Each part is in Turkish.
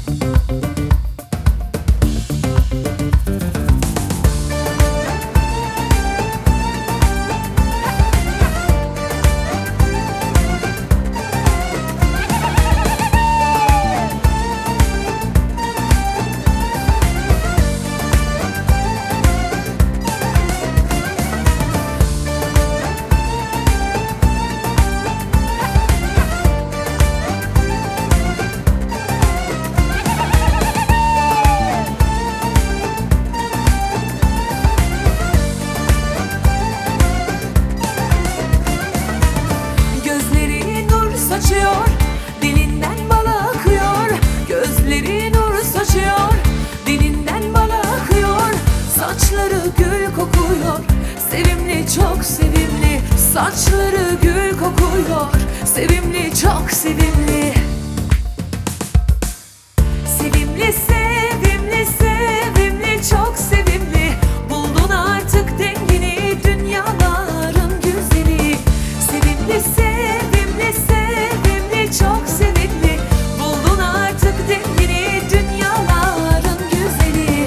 Dilinden bal akıyor, gözleri nur saçıyor. Dilinden bal akıyor, saçları gül kokuyor. Sevimli, çok sevimli, saçları gül kokuyor. Sevimli, çok sevimli. Sevimli, sevimli, sevimli, çok sevimli. Buldun artık dengini, dünyaların güzeli. Sevimli, sevimli, sevimli, çok sevimli. Buldun artık dengini, dünyaların güzeli.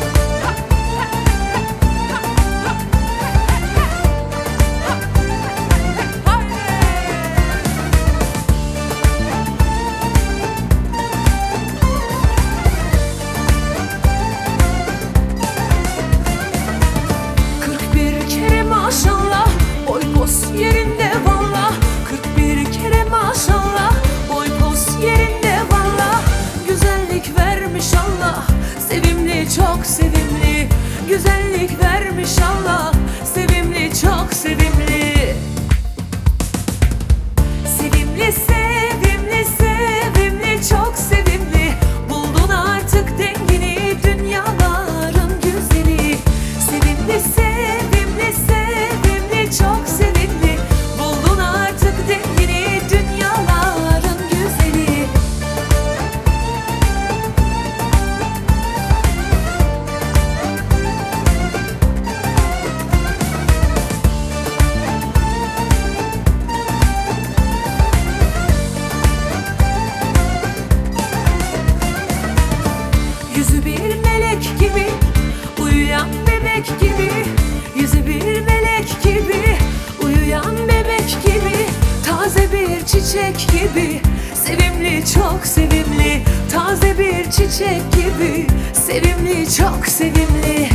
Maşallah, boy pos yerinde valla. 41 kere maşallah, boy pos yerinde valla. Güzellik vermiş Allah, sevimli, çok sevimli. Güzellik vermiş Allah, sevimli, çok sevimli. Sevimli, sevimli, sevimli, çok sevimli. Buldun artık dengini, dünyaların güzeli. Sevimli, sevimli, sevimli, çok sevimli. Buldun artık dengini, dünyaların güzeli. Yüzü bir melek gibi, uyuyan bebek gibi. Yüzü bir melek gibi, uyuyan bebek gibi. Taze bir çiçek gibi, sevimli, çok sevimli. Taze bir çiçek gibi, sevimli, çok sevimli.